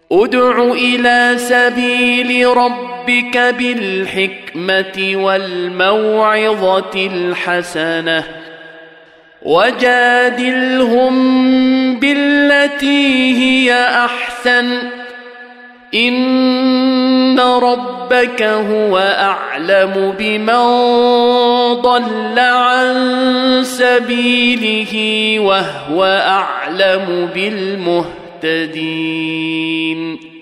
ادع إلى سبيل ربك بالحكمة والموعظة الحسنة وجادلهم بالتي هي أحسن إن ربك هو أعلم بمن ضل عن سبيله وهو أعلم بالمهتدين